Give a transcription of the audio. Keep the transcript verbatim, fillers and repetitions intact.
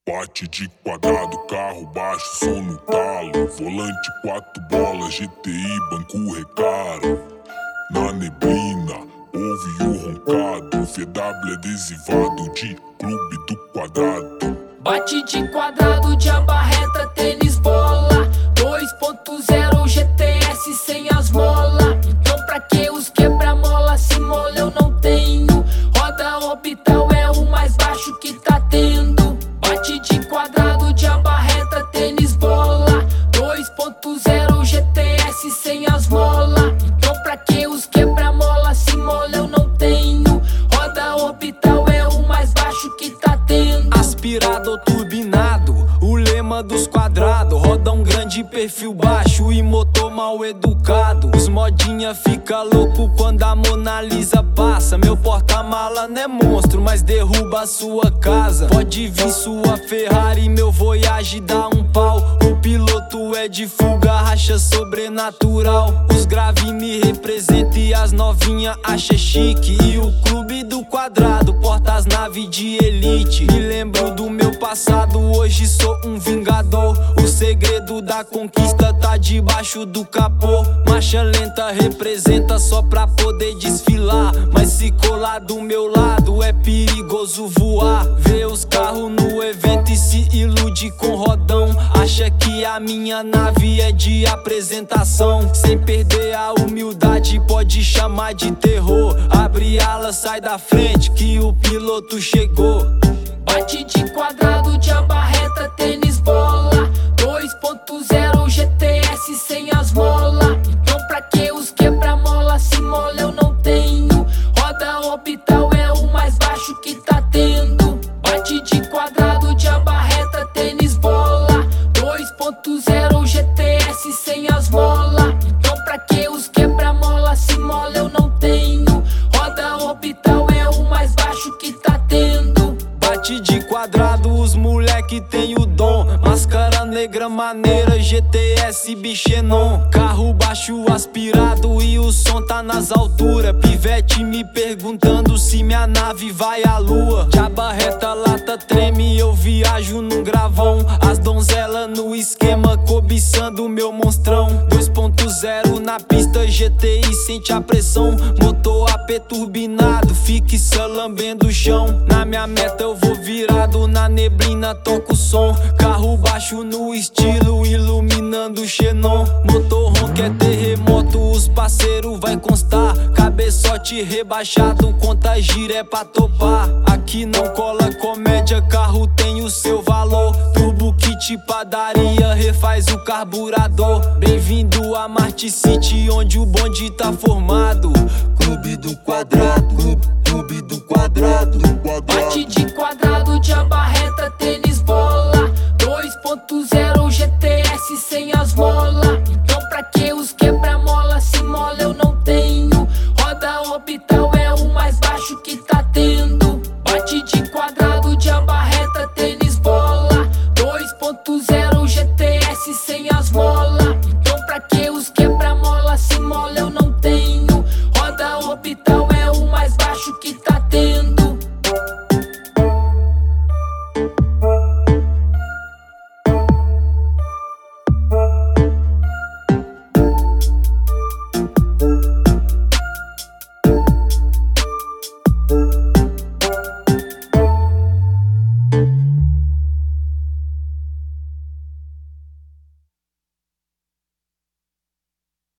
Bate de quadrado, carro baixo, som no talo. Volante, quatro bolas, G T I, banco recaro. Na neblina, ouve o roncado. V W adesivado de clube do quadrado. Bate de quadrado, de abarreta, tênis, bola. dois ponto zero G T S sem as mola. Então pra que os quebra-mola? Se mola eu não tenho. Roda orbital é o mais baixo que tá tendo. Bate de quadrado, de abarreta, tênis, bola. dois ponto zero G T S sem as mola. Então pra que os quebra-mola? Se mola eu não tenho. Roda orbital é o mais baixo que tá tendo. Aspirado ou turbinado, o lema dos quadrados. Rodão grande, perfil baixo e motor mal educado. Os modinha fica louco quando a Mona Lisa passa. Meu porta-mala não é monstro, mas derruba a sua casa. Pode vir sua Ferrari, meu Voyage dá um pau. O piloto é de fuga, racha sobrenatural. Os grave me representam e as novinha acha chique. E o clube do quadrado porta as naves de elite. Me lembro do meu passado, hoje sou um vingador. O segredo da conquista tá debaixo do capô. Marcha lenta representa só pra poder desfilar. Mas se colar do meu lado é perigoso voar. Vê os carros no evento e se ilude com rodão. Acha que a minha nave é de apresentação. Sem perder a humildade pode chamar de terror. Abre ala, sai da frente que o piloto chegou. Bate de quadrado, de abarreta, tênis, bola. dois ponto zero G T S sem as mola. Então pra que os quebra-mola? Se mola eu não tenho. Roda orbital é o mais baixo que tá tendo. Bate de quadrado, de abarreta, tênis, bola. dois ponto zero G T S sem as mola. Então pra que os quebra-mola? Se mola eu não tenho. Roda orbital é o mais baixo que tá tendo. Bate de quadrado, os moleque tem o dom. Máscara negra maneira, G T S bichenon. Carro baixo aspirado e o som tá nas alturas. Pivete me perguntando se minha nave vai à lua. De abarreta lata treme, eu viajo num gravão. As donzela no esquema, cobiçando meu monstrão. dois ponto zero na pista, G T I sente a pressão. Motor A P turbinado, fique só lambendo o chão. Na minha meta eu vou virado, na neblina toco o som. Carro baixo no estilo, iluminando o xenon. Motor ronco é terremoto, os parceiros vai constar. Cabeçote rebaixado, conta gira é pra topar. Aqui não cola comédia, carro tem o seu valor. Turbo kit padaria, refaz o carburador. Bem-vindo a Marte City, onde o bonde tá formado. Clube do quadrado, clube, clube do quadrado. Bate de quadrado.